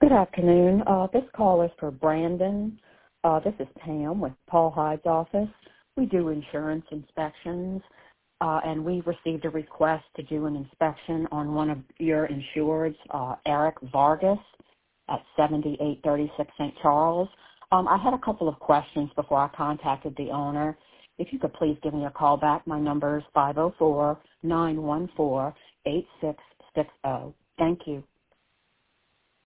Good afternoon. This call is for Brandon. This is Pam with Paul Hyde's office. We do insurance inspections, and we received a request to do an inspection on one of your insureds, Eric Vargas, at 7836 St. Charles. I had a couple of questions before I contacted the owner. If you could please give me a call back, my number is 504-914-8660. Thank you.